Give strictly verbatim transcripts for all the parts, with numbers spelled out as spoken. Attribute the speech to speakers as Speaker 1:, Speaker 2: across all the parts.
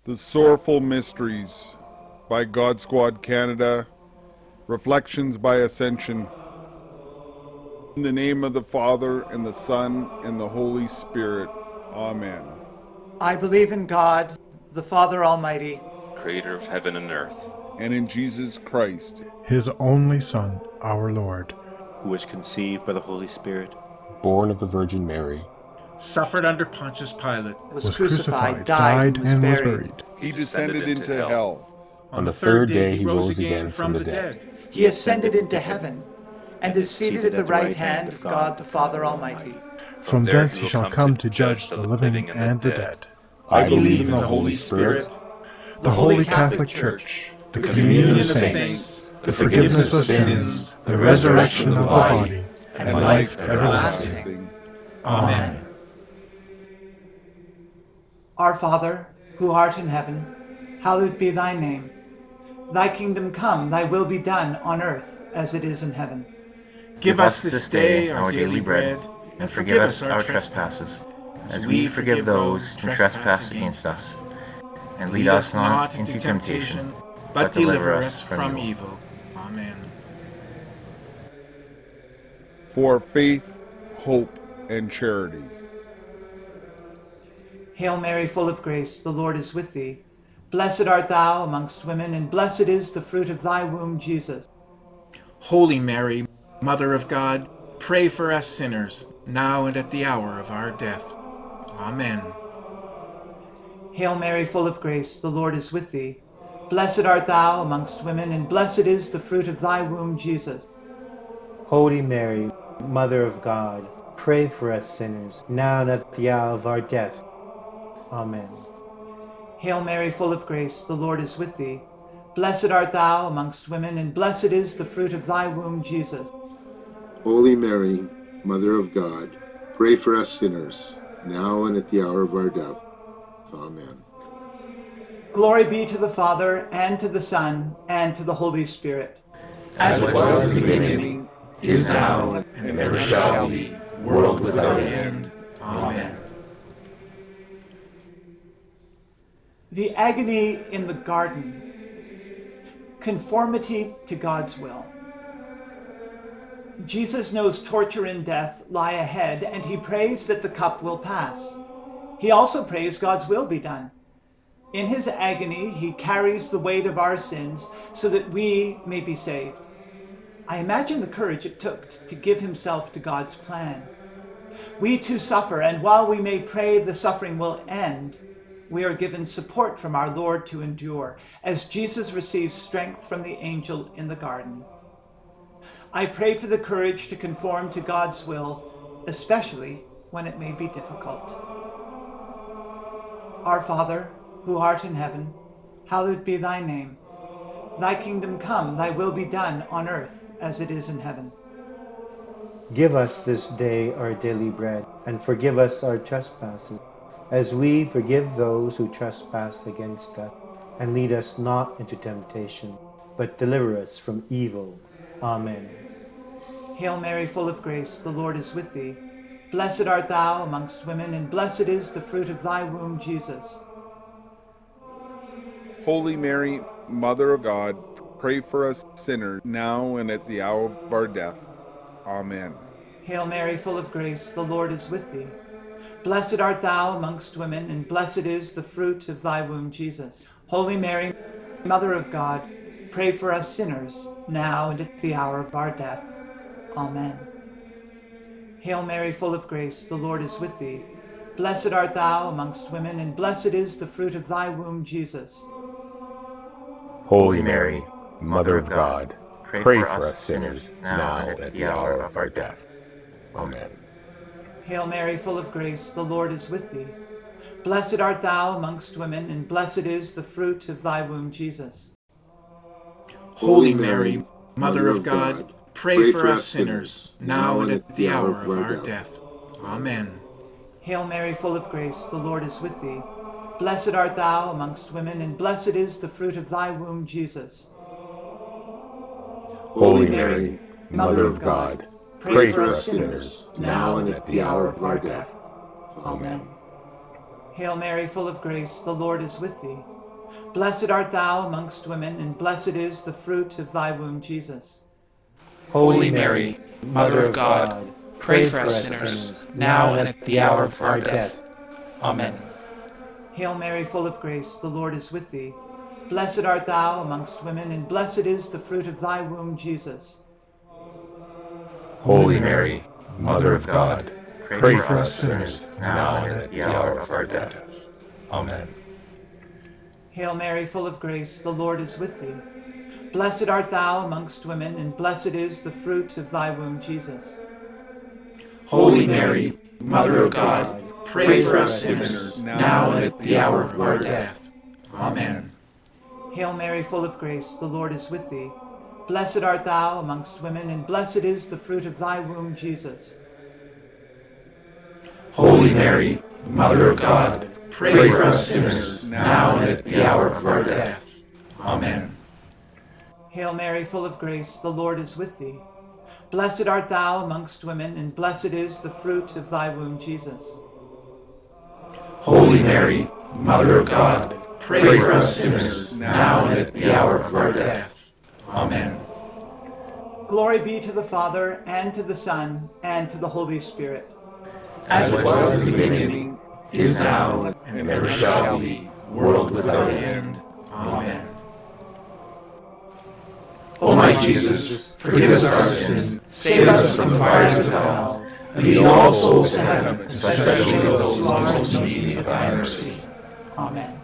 Speaker 1: The Sorrowful Mysteries by God Squad Canada. Reflections by Ascension. In the name of the Father, and the Son, and the Holy Spirit. Amen.
Speaker 2: I believe in God, the Father Almighty,
Speaker 3: creator of heaven and earth,
Speaker 1: and in Jesus Christ,
Speaker 4: his only Son, our Lord,
Speaker 5: who was conceived by the Holy Spirit,
Speaker 6: born of the Virgin Mary,
Speaker 7: suffered under Pontius Pilate,
Speaker 2: was,
Speaker 4: was
Speaker 2: crucified,
Speaker 4: crucified,
Speaker 2: died,
Speaker 4: died,
Speaker 2: and was
Speaker 4: and was
Speaker 2: buried.
Speaker 4: buried.
Speaker 1: He descended into hell.
Speaker 7: On the third day he rose again from the dead.
Speaker 2: He ascended into heaven, and is seated at the right hand of God the Father Almighty.
Speaker 4: From thence he shall come to judge the living and the dead.
Speaker 6: I believe in the Holy Spirit,
Speaker 4: the Holy Catholic Church, the communion of saints, the forgiveness of sins, the resurrection of the body, and life everlasting. Amen.
Speaker 2: Our Father, who art in heaven, hallowed be thy name. Thy kingdom come, thy will be done on earth as it is in heaven.
Speaker 7: Give us this day our daily bread, and forgive us our trespasses, as we forgive those who trespass against us. And lead us not into temptation, but deliver us from evil. Amen.
Speaker 1: For faith, hope, and charity.
Speaker 2: Hail Mary, full of grace, the Lord is with thee. Blessed art thou amongst women, and blessed is the fruit of thy womb, Jesus.
Speaker 7: Holy Mary, Mother of God, pray for us sinners, now and at the hour of our death. Amen.
Speaker 2: Hail Mary, full of grace, the Lord is with thee. Blessed art thou amongst women, and blessed is the fruit of thy womb, Jesus.
Speaker 8: Holy Mary, Mother of God, pray for us sinners, now and at the hour of our death. Amen.
Speaker 2: Hail Mary, full of grace, the Lord is with thee. Blessed art thou amongst women, and blessed is the fruit of thy womb, Jesus.
Speaker 9: Holy Mary, Mother of God, pray for us sinners, now and at the hour of our death. Amen.
Speaker 2: Glory be to the Father, and to the Son, and to the Holy Spirit.
Speaker 7: As it was in the beginning, is now, and ever shall be, world without end. Amen.
Speaker 2: The agony in the garden, conformity to God's will. Jesus knows torture and death lie ahead, and he prays that the cup will pass. He also prays God's will be done. In his agony, he carries the weight of our sins so that we may be saved. I imagine the courage it took to give himself to God's plan. We too suffer, and while we may pray the suffering will end, we are given support from our Lord to endure, as Jesus receives strength from the angel in the garden. I pray for the courage to conform to God's will, especially when it may be difficult. Our Father, who art in heaven, hallowed be thy name. Thy kingdom come, thy will be done on earth as it is in heaven.
Speaker 8: Give us this day our daily bread, and forgive us our trespasses, as we forgive those who trespass against us. And lead us not into temptation, but deliver us from evil. Amen.
Speaker 2: Hail Mary, full of grace, the Lord is with thee. Blessed art thou amongst women, and blessed is the fruit of thy womb, Jesus.
Speaker 1: Holy Mary, Mother of God, pray for us sinners, now and at the hour of our death. Amen.
Speaker 2: Hail Mary, full of grace, the Lord is with thee. Blessed art thou amongst women, and blessed is the fruit of thy womb, Jesus. Holy Mary, Mother of God, pray for us sinners, now and at the hour of our death. Amen. Hail Mary, full of grace, the Lord is with thee. Blessed art thou amongst women, and blessed is the fruit of thy womb, Jesus.
Speaker 6: Holy Mary, Mother of God, pray for us sinners, now and at the hour of our death. Amen.
Speaker 2: Hail Mary, full of grace, the Lord is with thee. Blessed art thou amongst women, and blessed is the fruit of thy womb, Jesus.
Speaker 7: Holy Mary, Mother of God, pray for us sinners, now and at the hour of our death. Amen.
Speaker 2: Hail Mary, full of grace, the Lord is with thee. Blessed art thou amongst women, and blessed is the fruit of thy womb, Jesus.
Speaker 6: Holy Mary, Mother of God, pray for us sinners, now and at the hour of our death. Amen.
Speaker 2: Hail Mary, full of grace, the Lord is with thee. Blessed art thou amongst women, and blessed is the fruit of thy womb, Jesus.
Speaker 7: Holy Mary, Mother of God, pray for us sinners, now and at the hour of our death. Amen.
Speaker 2: Hail Mary, full of grace, the Lord is with thee. Blessed art thou amongst women, and blessed is the fruit of thy womb, Jesus.
Speaker 6: Holy Mary, Mother of God, pray for us sinners, now and at the hour of our death. Amen.
Speaker 2: Hail Mary, full of grace, the Lord is with thee. Blessed art thou amongst women, and blessed is the fruit of thy womb, Jesus.
Speaker 7: Holy Mary, Mother of God, pray for us sinners, now and at the hour of our death. Amen.
Speaker 2: Hail Mary, full of grace, the Lord is with thee. Blessed art thou amongst women, and blessed is the fruit of thy womb, Jesus.
Speaker 7: Holy Mary, Mother of God, pray for us sinners, now and at the hour of our death. Amen.
Speaker 2: Hail Mary, full of grace, the Lord is with thee. Blessed art thou amongst women, and blessed is the fruit of thy womb, Jesus.
Speaker 7: Holy Mary, Mother of God, pray for us sinners, now and at the hour of our death. Amen.
Speaker 2: Glory be to the Father, and to the Son, and to the Holy Spirit.
Speaker 7: As it was in the beginning, is now, and ever shall be, world without end. Amen. O my Jesus, forgive us our sins, save us from the fires of hell, and lead all souls to heaven, especially those most in need of thy mercy.
Speaker 2: Amen.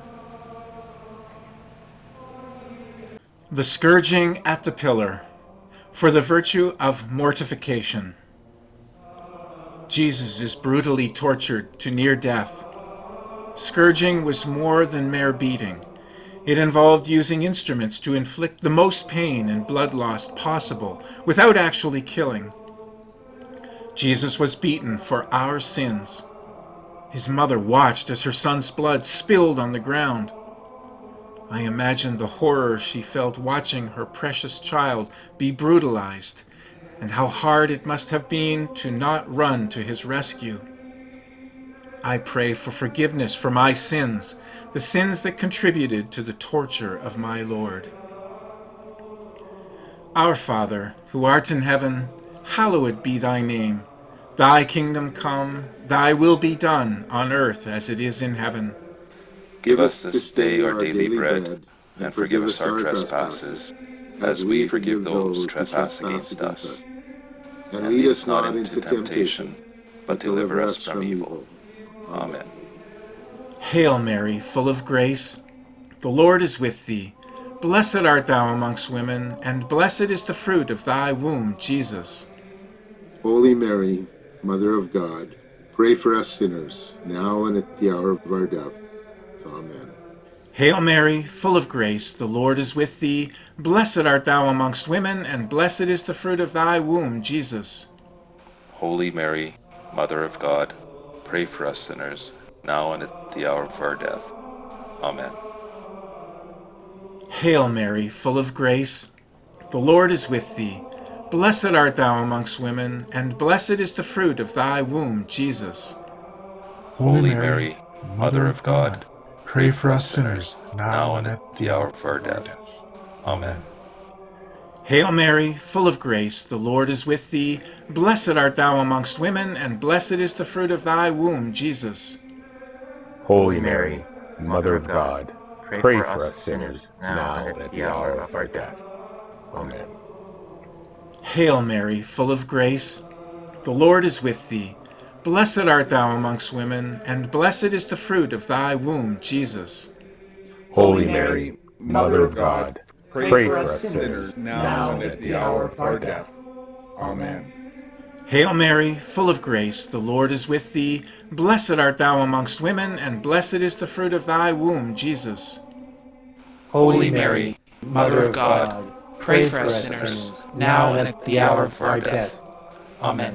Speaker 10: The scourging at the pillar, for the virtue of mortification. Jesus is brutally tortured to near death. Scourging was more than mere beating. It involved using instruments to inflict the most pain and blood loss possible without actually killing. Jesus was beaten for our sins. His mother watched as her son's blood spilled on the ground. I imagined the horror she felt watching her precious child be brutalized, and how hard it must have been to not run to his rescue. I pray for forgiveness for my sins, the sins that contributed to the torture of my Lord. Our Father, who art in heaven, hallowed be thy name. Thy kingdom come, thy will be done, on earth as it is in heaven.
Speaker 3: Give us this day our daily bread, and forgive us our trespasses, as we forgive those who trespass against us. And lead us not into temptation, but deliver us from evil. Amen.
Speaker 10: Hail Mary, full of grace, the Lord is with thee. Blessed art thou amongst women, and blessed is the fruit of thy womb, Jesus.
Speaker 9: Holy Mary, Mother of God, pray for us sinners, now and at the hour of our death. Amen.
Speaker 10: Hail Mary, full of grace, the Lord is with thee. Blessed art thou amongst women, and blessed is the fruit of thy womb, Jesus.
Speaker 3: Holy Mary, Mother of God, pray for us sinners, now and at the hour of our death. Amen.
Speaker 10: Hail Mary, full of grace, the Lord is with thee. Blessed art thou amongst women, and blessed is the fruit of thy womb, Jesus.
Speaker 3: Holy Mary, Mother of God,
Speaker 4: pray for us sinners,
Speaker 3: now and at the hour of our death. Amen.
Speaker 10: Hail Mary, full of grace, the Lord is with thee. Blessed art thou amongst women, and blessed is the fruit of thy womb, Jesus.
Speaker 6: Holy Mary, Mother of God, pray for us sinners, now and at the hour of our death. Amen.
Speaker 10: Hail Mary, full of grace, the Lord is with thee. Blessed art thou amongst women, and blessed is the fruit of thy womb, Jesus.
Speaker 6: Holy Mary, Mother of God, pray for us sinners, now and at the hour of our death. Amen.
Speaker 10: Hail Mary, full of grace, the Lord is with thee. Blessed art thou amongst women, and blessed is the fruit of thy womb, Jesus.
Speaker 7: Holy Mary, Mother of God, pray for us sinners, now and at the hour of our death. Amen.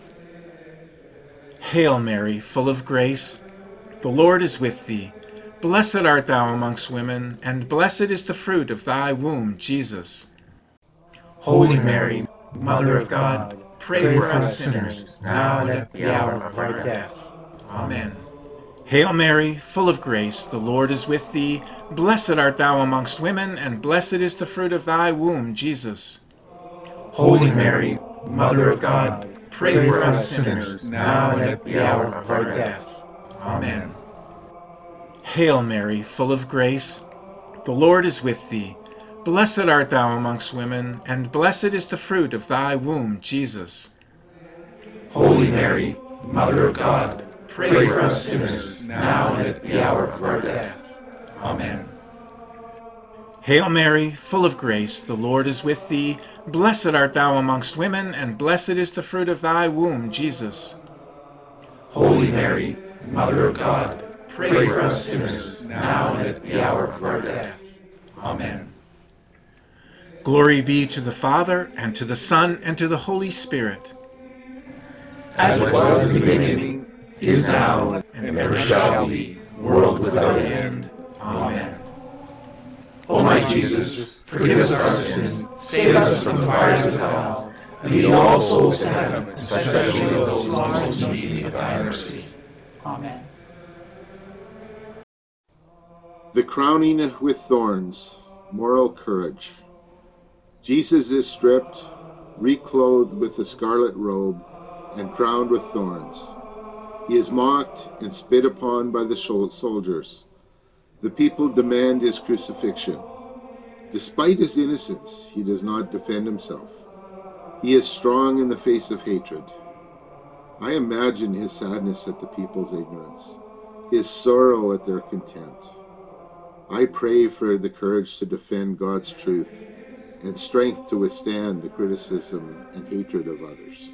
Speaker 10: Hail Mary, full of grace, the Lord is with thee. Blessed art thou amongst women, and blessed is the fruit of thy womb, Jesus. Holy Mary, Mother of God, pray for us sinners, now and at the hour of our death. Amen. Hail Mary, full of grace, the Lord is with thee. Blessed art thou amongst women, and blessed is the fruit of thy womb, Jesus. Holy Mary, Mother of God, pray for us sinners, now and at the hour of our death. Amen. Hail Mary, full of grace, the Lord is with thee. Blessed art thou amongst women, and blessed is the fruit of thy womb, Jesus.
Speaker 7: Holy Mary, Mother of God, pray for us sinners, now and at the hour of our death. Amen.
Speaker 10: Hail Mary, full of grace, the Lord is with thee. Blessed art thou amongst women, and blessed is the fruit of thy womb, Jesus.
Speaker 7: Holy Mary, Mother of God, pray for us sinners, now and at the hour of our death. Amen.
Speaker 10: Glory be to the Father, and to the Son, and to the Holy Spirit.
Speaker 7: As it was in the beginning, is now, and ever shall be, world without end. Amen. O my Jesus, forgive us our sins, save us from the fires of hell, and lead all souls to heaven, especially those most in need of thy mercy.
Speaker 2: Amen.
Speaker 9: The crowning with thorns, moral courage. Jesus is stripped, reclothed with the scarlet robe, and crowned with thorns. He is mocked and spit upon by the soldiers. The people demand his crucifixion. Despite his innocence, he does not defend himself. He is strong in the face of hatred. I imagine his sadness at the people's ignorance, his sorrow at their contempt. I pray for the courage to defend God's truth and strength to withstand the criticism and hatred of others.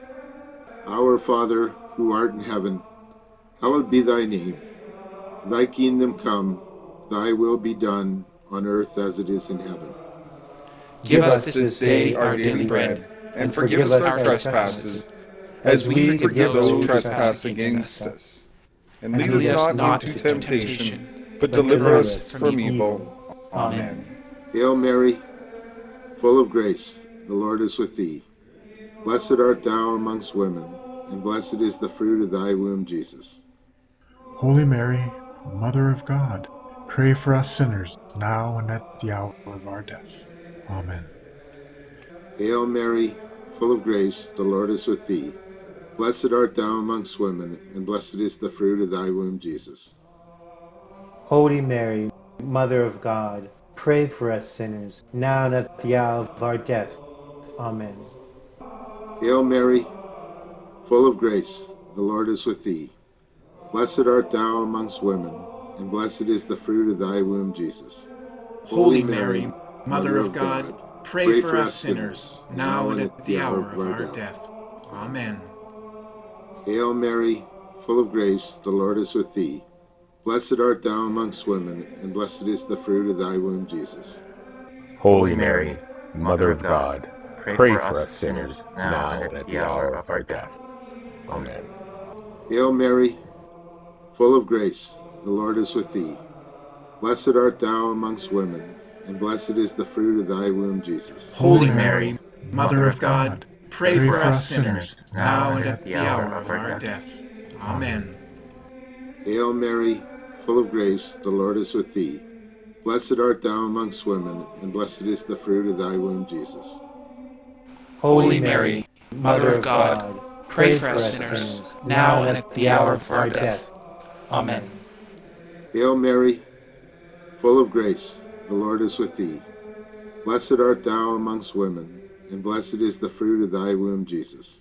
Speaker 9: Our Father, who art in heaven, hallowed be thy name. Thy kingdom come, thy will be done, on earth as it is in heaven.
Speaker 6: Give us this day our daily bread, and forgive us our trespasses, as we forgive those who trespass against us. And lead us not into temptation, but deliver us from evil. Amen.
Speaker 9: Hail Mary, full of grace, the Lord is with thee. Blessed art thou amongst women, and blessed is the fruit of thy womb, Jesus.
Speaker 4: Holy Mary, Mother of God, pray for us sinners, now and at the hour of our death. Amen.
Speaker 9: Hail Mary, full of grace, the Lord is with thee. Blessed art thou amongst women, and blessed is the fruit of thy womb, Jesus.
Speaker 8: Holy Mary, Mother of God, pray for us sinners, now and at the hour of our death. Amen.
Speaker 9: Hail Mary, full of grace, the Lord is with thee. Blessed art thou amongst women, and blessed is the fruit of thy womb, Jesus.
Speaker 10: Holy Mary, Mother of God, pray for us sinners, now and at the hour of our death. Amen.
Speaker 9: Hail Mary, full of grace, the Lord is with thee. Blessed art thou amongst women, and blessed is the fruit of thy womb, Jesus.
Speaker 6: Holy Mary, Mother of God, pray for us sinners, now and at the hour of our death. Amen.
Speaker 9: Hail Mary, full of grace, the Lord is with thee. Blessed art thou amongst women, and blessed is the fruit of thy womb, Jesus.
Speaker 10: Holy Mary, Mother of God, pray for us sinners, now and at the hour of our death. Amen.
Speaker 9: Hail Mary, full of grace, the Lord is with thee. Blessed art thou amongst women, and blessed is the fruit of thy womb, Jesus.
Speaker 11: Holy Mary, Mother of God, pray for us sinners, now and at the hour of our death. Amen.
Speaker 9: Hail Mary, full of grace, the Lord is with thee. Blessed art thou amongst women, and blessed is the fruit of thy womb, Jesus.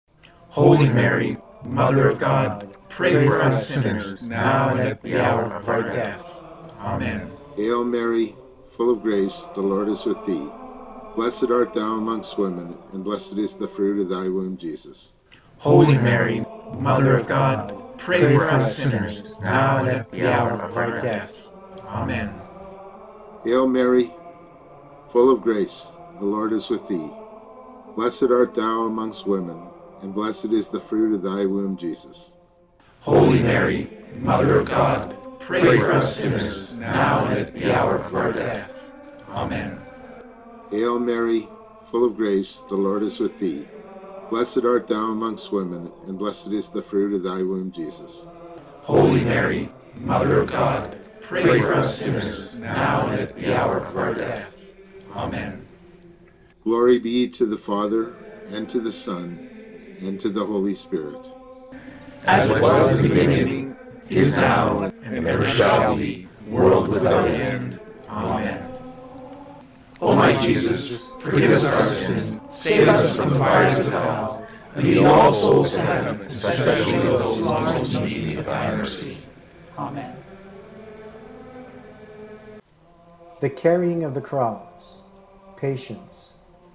Speaker 10: Holy Mary, Mother of God, pray for us sinners, now and at the hour of our death. Amen.
Speaker 9: Hail Mary, full of grace, the Lord is with thee. Blessed art thou amongst women, and blessed is the fruit of thy womb, Jesus.
Speaker 10: Holy Mary, Mother of God, pray for us sinners, now and at the hour of our death. Amen.
Speaker 9: Hail Mary, full of grace, the Lord is with thee. Blessed art thou amongst women, and blessed is the fruit of thy womb, Jesus.
Speaker 11: Holy Mary, Mother of God, pray for us sinners, now and at the hour of our death. Amen.
Speaker 9: Hail Mary, full of grace, the Lord is with thee. Blessed art thou amongst women, and blessed is the fruit of thy womb, Jesus.
Speaker 11: Holy Mary, Mother of God, pray for us sinners, now and at the hour of our death. Amen.
Speaker 9: Glory be to the Father, and to the Son, and to the Holy Spirit.
Speaker 11: As it was in the beginning, is now, and ever shall be, world without end. Amen. O my Jesus, forgive us our sins, save us from the fires of hell, and lead all souls to heaven, especially those most in need of thy mercy.
Speaker 2: Amen.
Speaker 8: The carrying of the cross. Patience.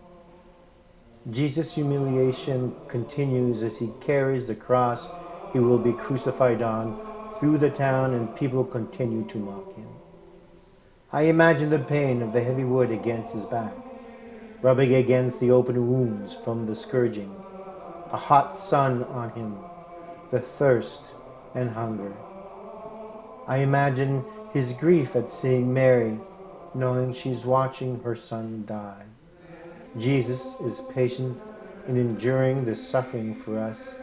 Speaker 8: Jesus' humiliation continues as he carries the cross he will be crucified on through the town, and people continue to mock him. I imagine the pain of the heavy wood against his back, rubbing against the open wounds from the scourging, a hot sun on him, the thirst and hunger. I imagine his grief at seeing Mary, knowing she's watching her son die. Jesus is patient in enduring the suffering for us.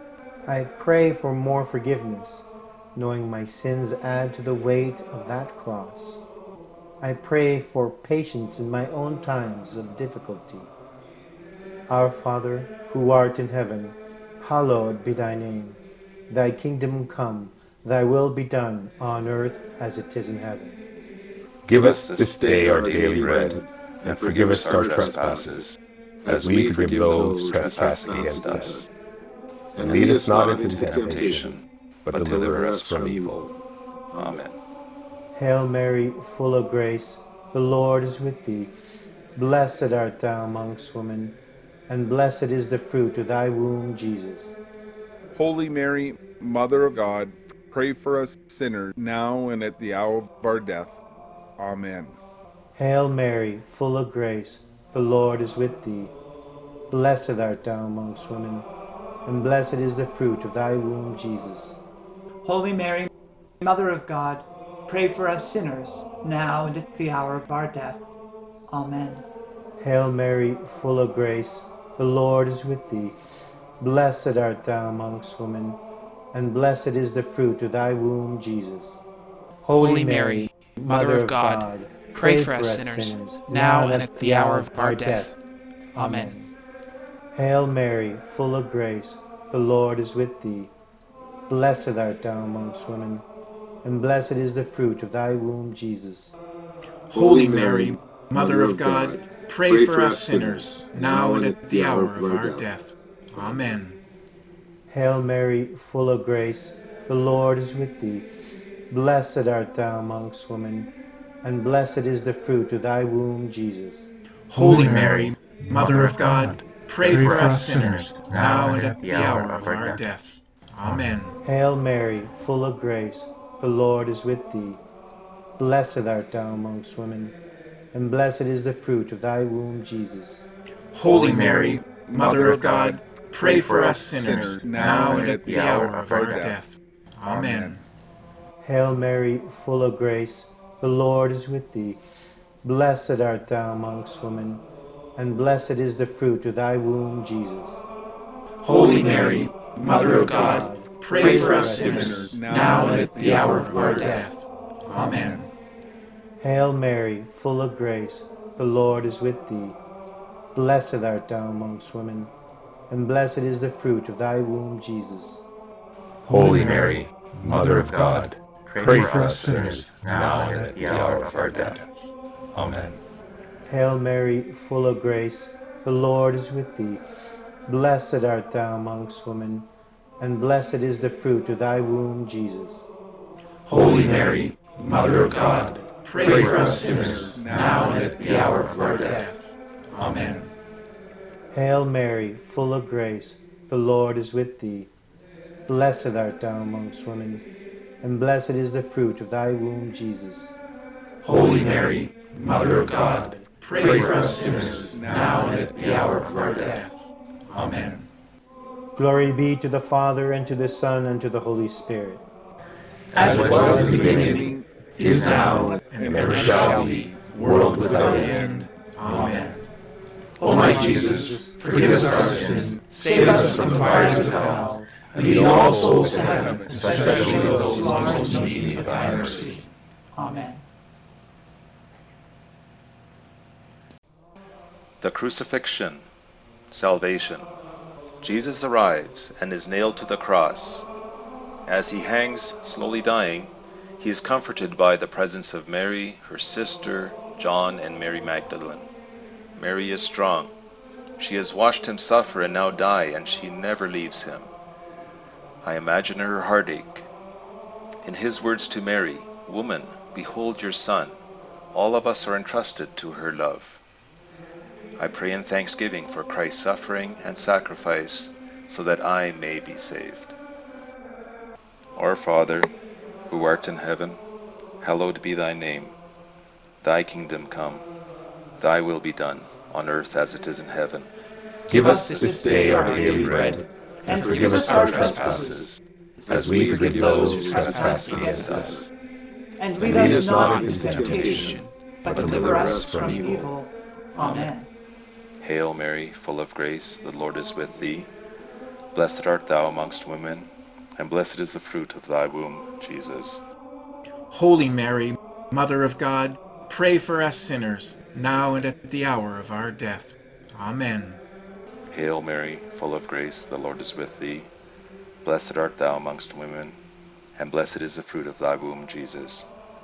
Speaker 8: I pray for more forgiveness, knowing my sins add to the weight of that cross. I pray for patience in my own times of difficulty. Our Father, who art in heaven, hallowed be thy name. Thy kingdom come, thy will be done on earth as it is in heaven.
Speaker 3: Give us this day our daily bread, and forgive us our trespasses, as we forgive those who trespass against us. And lead us not into temptation, but deliver us from evil. Amen.
Speaker 8: Hail Mary, full of grace, the Lord is with thee. Blessed art thou amongst women, and blessed is the fruit of thy womb, Jesus.
Speaker 1: Holy Mary, Mother of God, pray for us sinners, now and at the hour of our death. Amen.
Speaker 8: Hail Mary, full of grace, the Lord is with thee. Blessed art thou amongst women, and blessed is the fruit of thy womb, Jesus.
Speaker 2: Holy Mary, Mother of God, pray for us sinners, now and at the hour of our death. Amen.
Speaker 8: Hail Mary, full of grace, the Lord is with thee. Blessed art thou amongst women, and blessed is the fruit of thy womb, Jesus.
Speaker 11: Holy Mary, Mother of God, pray for us sinners, now and at the hour of our death. Amen.
Speaker 8: Hail Mary, full of grace, the Lord is with thee. Blessed art thou amongst women, and blessed is the fruit of thy womb, Jesus.
Speaker 10: Holy Mary, Mother of God, pray for us sinners, now and at the hour of our death. Amen.
Speaker 8: Hail Mary, full of grace, the Lord is with thee. Blessed art thou amongst women, and blessed is the fruit of thy womb, Jesus.
Speaker 10: Holy Mary, Mother of God, pray for us sinners, now and at the hour of our death. Amen.
Speaker 8: Hail Mary, full of grace, the Lord is with thee. Blessed art thou amongst women, and blessed is the fruit of thy womb, Jesus.
Speaker 10: Holy Mary, Mother of God, pray for us sinners, now and at the hour of our death. Amen.
Speaker 8: Hail Mary, full of grace, the Lord is with thee. Blessed art thou amongst women, and blessed is the fruit of thy womb, Jesus.
Speaker 10: Holy Mary, Mother of God, pray for us sinners, now and at the hour of our death. Amen.
Speaker 8: Hail Mary, full of grace, the Lord is with thee. Blessed art thou amongst women, and blessed is the fruit of thy womb, Jesus.
Speaker 3: Holy Mary, Mother of God, pray for us sinners, now and at the hour of our death. Amen.
Speaker 8: Hail Mary, full of grace, the Lord is with thee. Blessed art thou amongst women, and blessed is the fruit of thy womb, Jesus.
Speaker 10: Holy Mary, Mother of God, pray for us sinners, now and at the hour of our death. Amen.
Speaker 8: Hail Mary, full of grace, the Lord is with thee. Blessed art thou amongst women, and blessed is the fruit of thy womb, Jesus.
Speaker 10: Holy Mary, Mother of God, pray for us sinners, now and at the hour of our death. Amen.
Speaker 8: Glory be to the Father, and to the Son, and to the Holy Spirit.
Speaker 10: As it was in the beginning, is now, and ever shall be, world without end. Amen. O my Jesus, forgive us our sins, save us from the fires of hell,
Speaker 11: and lead all souls to heaven, especially those most in need of thy mercy.
Speaker 2: Amen.
Speaker 3: The Crucifixion, Salvation. Jesus arrives and is nailed to the cross. As he hangs, slowly dying, he is comforted by the presence of Mary, her sister, John, and Mary Magdalene. Mary is strong. She has watched him suffer and now die, and she never leaves him. I imagine her heartache. In his words to Mary, "Woman, behold your son," all of us are entrusted to her love. I pray in thanksgiving for Christ's suffering and sacrifice, so that I may be saved. Our Father, who art in heaven, hallowed be thy name. Thy kingdom come, thy will be done, on earth as it is in heaven.
Speaker 11: Give us this day our daily bread, and forgive us our trespasses, as we forgive those who trespass against us.
Speaker 2: And lead us not into temptation, but deliver us from evil. Amen.
Speaker 3: Hail Mary, full of grace, the Lord is with thee. Blessed art thou amongst women, and blessed is the fruit of thy womb, Jesus.
Speaker 10: Holy Mary, Mother of God, pray for us sinners, now and at the hour of our death. Amen.
Speaker 3: Hail Mary, full of grace, the Lord is with thee. Blessed art thou amongst women, and blessed is the fruit of thy womb, Jesus.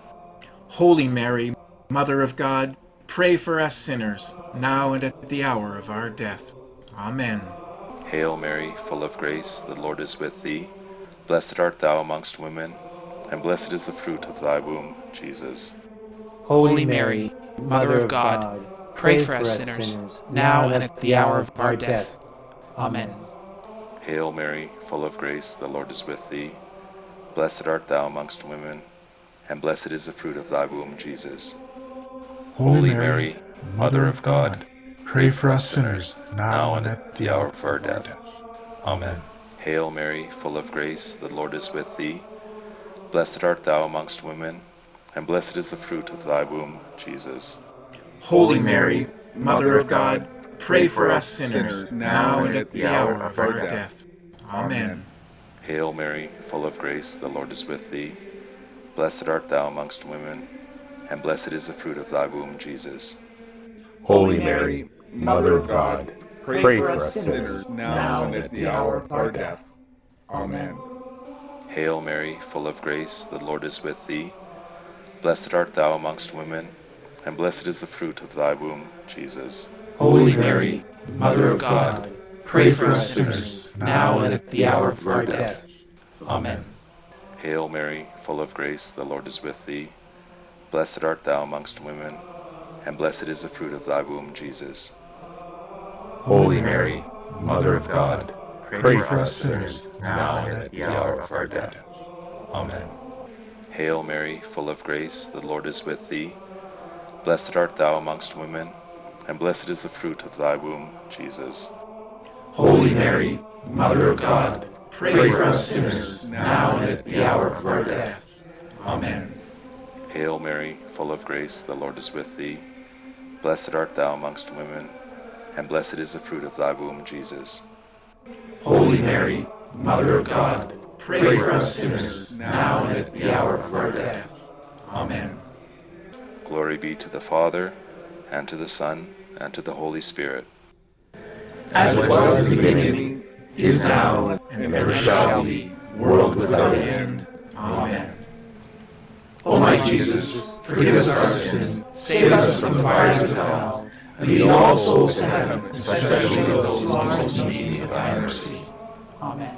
Speaker 10: Holy Mary, Mother of God, pray for us sinners, now and at the hour of our death. Amen.
Speaker 3: Hail Mary, full of grace, the Lord is with thee. Blessed art thou amongst women, and blessed is the fruit of thy womb, Jesus.
Speaker 8: Holy Mary, Mother of God, pray for us sinners, now and at the hour of our death. Amen.
Speaker 3: Hail Mary, full of grace, the Lord is with thee. Blessed art thou amongst women, and blessed is the fruit of thy womb, Jesus.
Speaker 4: Holy Mary, Mother of God, pray for us sinners,
Speaker 3: now and at the hour of our death.
Speaker 4: Amen.
Speaker 3: Hail Mary, full of grace, the Lord is with thee. Blessed art thou amongst women, and blessed is the fruit of thy womb, Jesus.
Speaker 10: Holy Mary, Mother of God, pray for us sinners, now and at the hour of our death. Amen.
Speaker 3: Hail Mary, full of grace, the Lord is with thee. Blessed art thou amongst women, and blessed is the fruit of thy womb, Jesus.
Speaker 6: Holy Mary, Mother of God, pray for us sinners, now and at the hour of our death. Amen.
Speaker 3: Hail Mary, full of grace, the Lord is with thee. Blessed art thou amongst women, and blessed is the fruit of thy womb, Jesus.
Speaker 11: Holy Mary, Mother of God, pray for us sinners, now and at the hour of our death. Amen.
Speaker 3: Hail Mary, full of grace, the Lord is with thee. Blessed art thou amongst women, and blessed is the fruit of thy womb, Jesus.
Speaker 6: Holy Mary, Mother of God, pray for us sinners, now and at the hour of our death. Amen.
Speaker 3: Hail Mary, full of grace, the Lord is with thee. Blessed art thou amongst women, and blessed is the fruit of thy womb, Jesus.
Speaker 11: Holy Mary, Mother of God, pray for us sinners, now and at the hour of our death. Amen.
Speaker 3: Hail Mary, full of grace, the Lord is with thee. Blessed art thou amongst women, and blessed is the fruit of thy womb, Jesus.
Speaker 11: Holy Mary, Mother of God, pray for us sinners, now and at the hour of our death. Amen.
Speaker 3: Glory be to the Father, and to the Son, and to the Holy Spirit.
Speaker 11: As it was in the beginning, is now, and ever shall be, world without end. Amen. O my Jesus, forgive us our sins, save us from the fires of hell, and lead all souls to heaven, especially those most in need of thy mercy.
Speaker 2: Amen.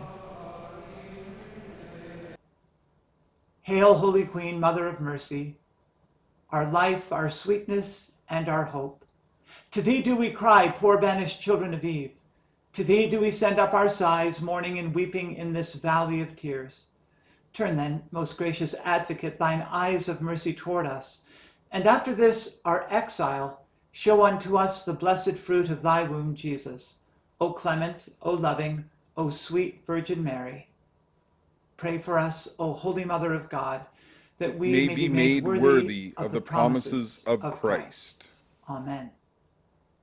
Speaker 2: Hail, Holy Queen, Mother of Mercy, our life, our sweetness, and our hope. To thee do we cry, poor banished children of Eve. To thee do we send up our sighs, mourning and weeping in this valley of tears. Turn then, most gracious Advocate, thine eyes of mercy toward us, and after this our exile, show unto us the blessed fruit of thy womb, Jesus. O clement, O loving, O sweet Virgin Mary. Pray for us, O Holy Mother of God, that we
Speaker 1: may,
Speaker 2: may
Speaker 1: be made worthy, worthy of, of the promises, promises of, of Christ.
Speaker 2: Christ. Amen.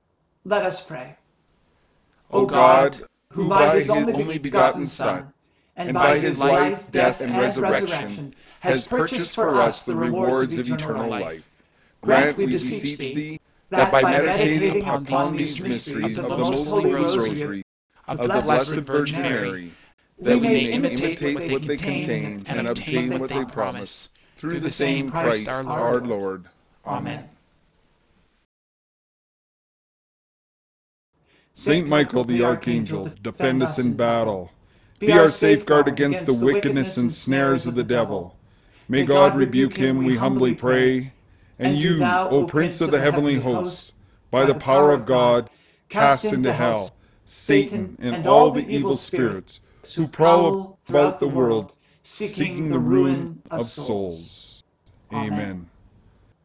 Speaker 2: Let us pray.
Speaker 1: O God, who by his only begotten Son and by his life, death, and resurrection, has purchased for us the rewards of eternal life. Grant, we beseech thee, that by meditating upon these mysteries of the most holy rosary of the Blessed Virgin Mary, that we may imitate what they contain and obtain what they promise, through the same Christ our Lord. Amen. Saint Michael the Archangel, defend us in battle. Be our safeguard against the wickedness and snares of the devil. May God rebuke him, we humbly pray. And you, O Prince of the heavenly hosts, by the power of God, cast into hell Satan and all the evil spirits who prowl about the world, seeking the ruin of souls. Amen.